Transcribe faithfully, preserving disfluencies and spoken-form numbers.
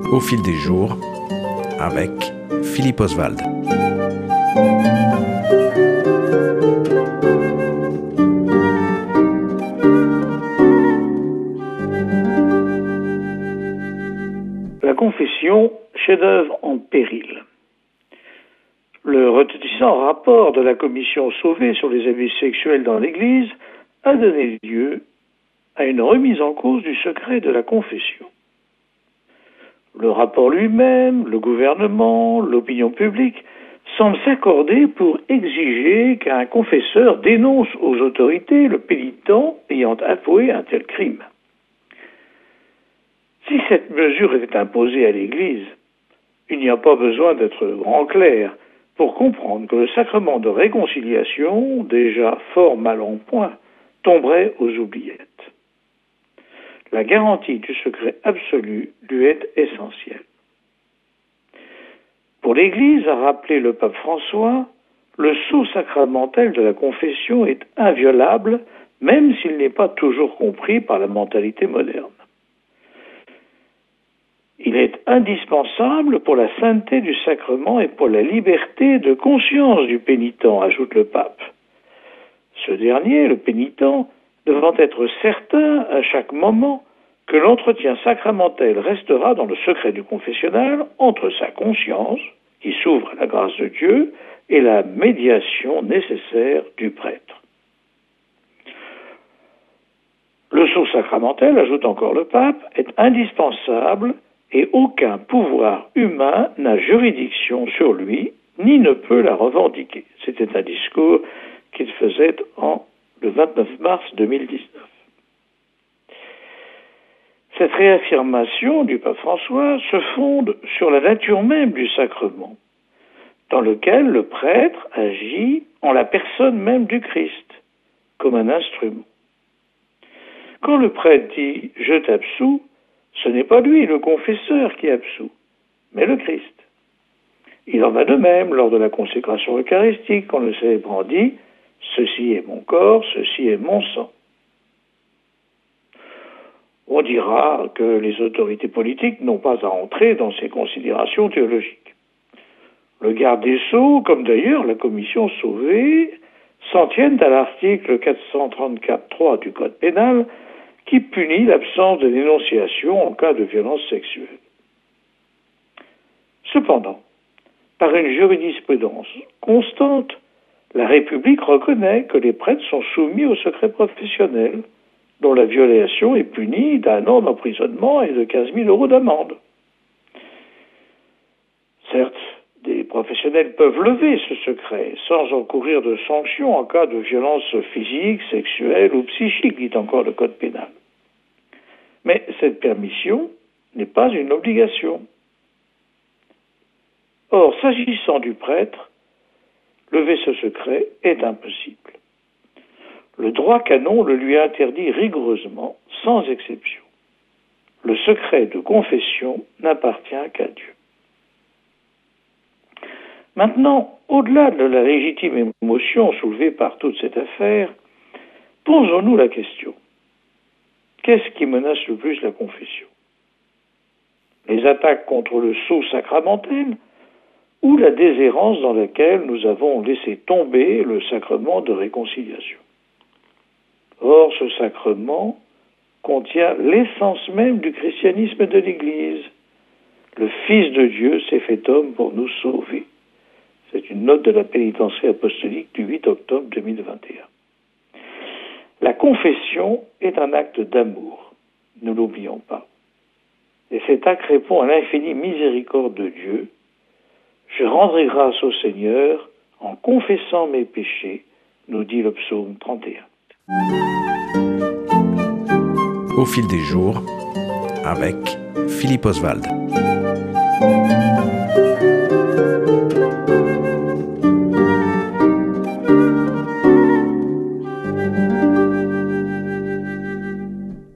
Au fil des jours, avec Philippe Oswald. La confession, chef-d'œuvre en péril. Le retentissant rapport de la commission Sauvé sur les abus sexuels dans l'Église a donné lieu à une remise en cause du secret de la confession. Le rapport lui-même, le gouvernement, l'opinion publique semblent s'accorder pour exiger qu'un confesseur dénonce aux autorités le pénitent ayant avoué un tel crime. Si cette mesure était imposée à l'Église, il n'y a pas besoin d'être grand clair pour comprendre que le sacrement de réconciliation, déjà fort mal en point, tomberait aux oubliettes. La garantie du secret absolu lui est essentielle. Pour l'Église, a rappelé le pape François, le sceau sacramentel de la confession est inviolable, même s'il n'est pas toujours compris par la mentalité moderne. Il est indispensable pour la sainteté du sacrement et pour la liberté de conscience du pénitent, ajoute le pape. Ce dernier, le pénitent, devant être certain à chaque moment que l'entretien sacramentel restera dans le secret du confessionnal entre sa conscience, qui s'ouvre à la grâce de Dieu, et la médiation nécessaire du prêtre. Le sceau sacramentel, ajoute encore le pape, est indispensable et aucun pouvoir humain n'a juridiction sur lui, ni ne peut la revendiquer. C'était un discours qu'il faisait en, le vingt-neuf mars deux mille dix-neuf. Cette réaffirmation du pape François se fonde sur la nature même du sacrement, dans lequel le prêtre agit en la personne même du Christ, comme un instrument. Quand le prêtre dit « je t'absous », ce n'est pas lui, le confesseur, qui absout, mais le Christ. Il en va de même lors de la consécration eucharistique, quand le célébrant dit « ceci est mon corps, ceci est mon sang ». On dira que les autorités politiques n'ont pas à entrer dans ces considérations théologiques. Le garde des Sceaux, comme d'ailleurs la commission Sauvé, s'en tiennent à l'article quatre cent trente-quatre point trois du Code pénal qui punit l'absence de dénonciation en cas de violence sexuelle. Cependant, par une jurisprudence constante, la République reconnaît que les prêtres sont soumis au secret professionnel, dont la violation est punie d'un an d'emprisonnement et de quinze mille euros d'amende. Certes, des professionnels peuvent lever ce secret sans encourir de sanctions en cas de violence physique, sexuelle ou psychique, dit encore le Code pénal. Mais cette permission n'est pas une obligation. Or, s'agissant du prêtre, lever ce secret est impossible. Le droit canon le lui interdit rigoureusement, sans exception. Le secret de confession n'appartient qu'à Dieu. Maintenant, au-delà de la légitime émotion soulevée par toute cette affaire, posons-nous la question. Qu'est-ce qui menace le plus la confession? Les attaques contre le sceau sacramentel ou la déshérence dans laquelle nous avons laissé tomber le sacrement de réconciliation? Or, ce sacrement contient l'essence même du christianisme de l'Église. Le Fils de Dieu s'est fait homme pour nous sauver. C'est une note de la pénitencerie apostolique du huit octobre deux mille vingt et un. La confession est un acte d'amour, ne l'oublions pas. Et cet acte répond à l'infinie miséricorde de Dieu. Je rendrai grâce au Seigneur en confessant mes péchés, nous dit le psaume trente et un. Au fil des jours, avec Philippe Oswald.